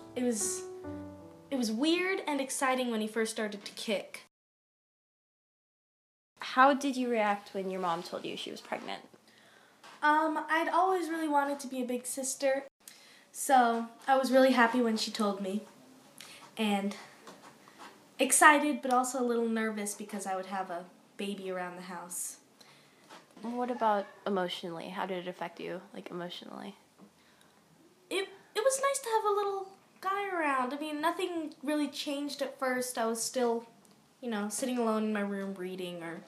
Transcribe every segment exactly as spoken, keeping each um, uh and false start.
it was it was weird and exciting when he first started to kick. How did you react when your mom told you she was pregnant? Um, I'd always really wanted to be a big sister, so I was really happy when she told me, and excited but also a little nervous because I would have a baby around the house. What about emotionally? How did it affect you, like, emotionally? It it was nice to have a little guy around. I mean, nothing really changed at first. I was still, you know, sitting alone in my room reading or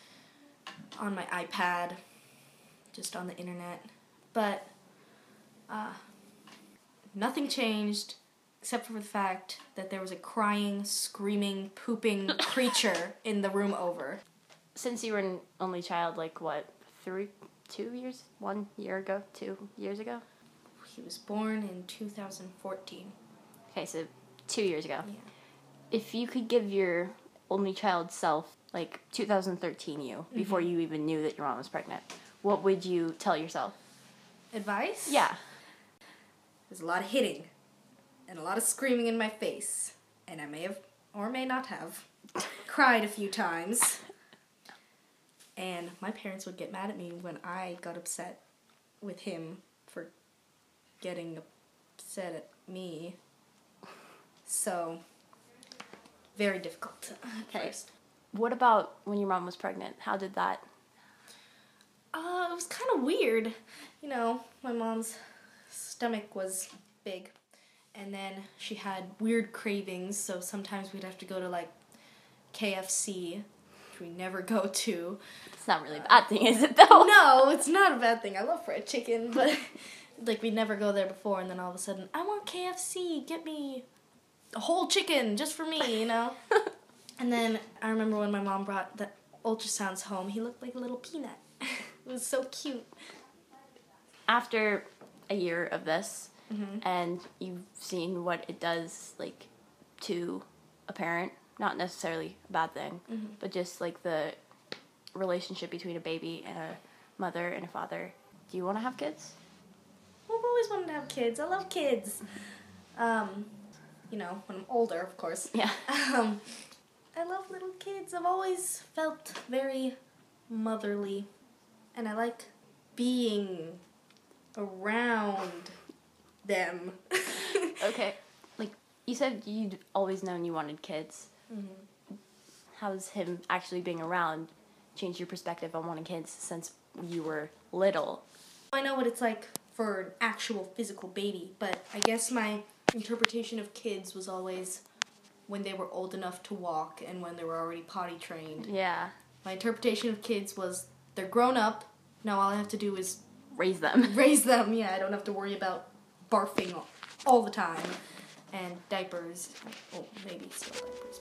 on my iPad, just on the internet. But uh, nothing changed except for the fact that there was a crying, screaming, pooping creature in the room over. Since you were an only child, like, what, three, two years? One year ago? Two years ago? He was born in two thousand fourteen. Okay, so two years ago. Yeah. If you could give your only child self, like, two thousand thirteen you, mm-hmm. before you even knew that your mom was pregnant, what would you tell yourself? Advice? Yeah. There's a lot of hitting and a lot of screaming in my face, and I may have, or may not have, cried a few times. And my parents would get mad at me when I got upset with him for getting upset at me. So, very difficult. Okay. First. What about when your mom was pregnant? How did that? Uh, it was kind of weird. You know, my mom's stomach was big, and then she had weird cravings, so sometimes we'd have to go to, like, K F C, which we never go to. It's not really a bad thing, is it, though? No, it's not a bad thing. I love fried chicken, but, like, we'd never go there before, and then all of a sudden, I want K F C, get me a whole chicken just for me, you know? And then I remember when my mom brought the ultrasounds home, he looked like a little peanut. It was so cute. After a year of this, mm-hmm. and you've seen what it does, like, to a parent, not necessarily a bad thing, mm-hmm. but just, like, the relationship between a baby and a mother and a father. Do you want to have kids? Well, I've always wanted to have kids. I love kids. Um, you know, when I'm older, of course. Yeah. Um, I love little kids. I've always felt very motherly, and I like being around them. Okay. Like, you said you'd always known you wanted kids. Mm-hmm. How's him actually being around changed your perspective on wanting kids since you were little? I know what it's like for an actual physical baby, but I guess my interpretation of kids was always when they were old enough to walk and when they were already potty trained. Yeah. My interpretation of kids was they're grown up, now all I have to do is raise them. Raise them, yeah. I don't have to worry about barfing all, all the time. And diapers. Oh, maybe still diapers.